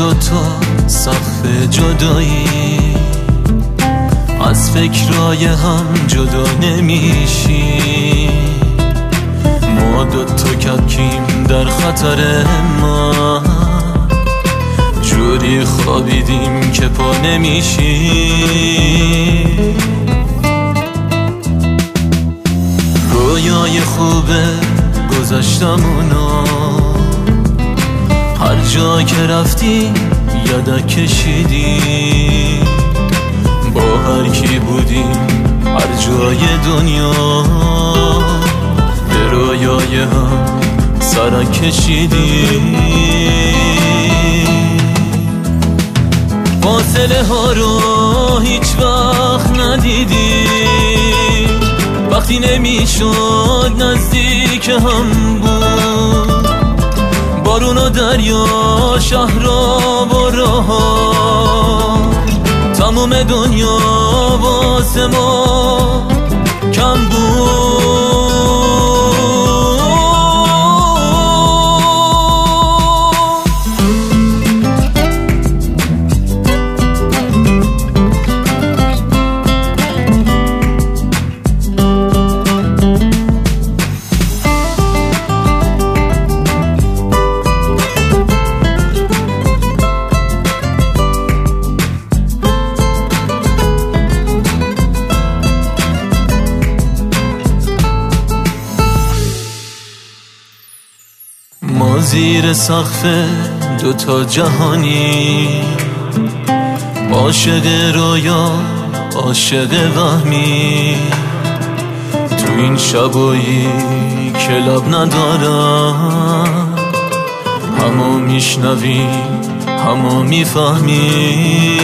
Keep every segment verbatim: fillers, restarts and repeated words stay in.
دوتا سقف جدایی، از فکرای هم جدا نمیشی. ما دوتا کپکیم در خطر ما، جوری خوابیدیم که پا نمیشی. رویای خوبه گذشتمونو، هر جا که رفتی یادک کشیدی. با هر کی بودیم هر جای دنیا، به رویای هم سرک کشیدی. فاصله ها رو هیچ وقت ندیدی، وقتی نمیشد نزدیک هم بود. بارون و دریا، شهرها و راه‌ها، تموم دنیا واسه ما کم بود. ما زیر سقف دوتا جهانی، عاشق رویا عاشق وهمی. تو این شبایی که لب ندارم، همو میشنوی همو میفهمی.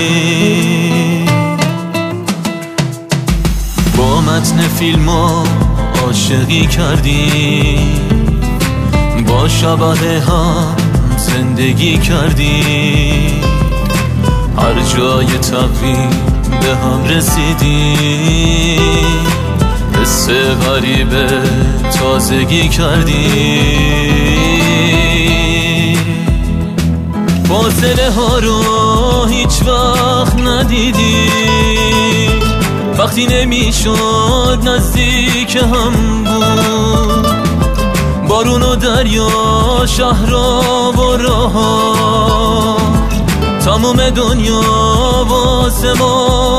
با متن فیلمو عاشقی کردی، با شبه هم زندگی کردی. هر جای تقویم به هم رسیدی، حس غریبه تازگی کردی. فاصله ها رو هیچ وقت ندیدی، وقتی نمیشد نزدیک هم بود. بارون و دریا، شهرها و راه‌ها، تموم دنیا واسه ما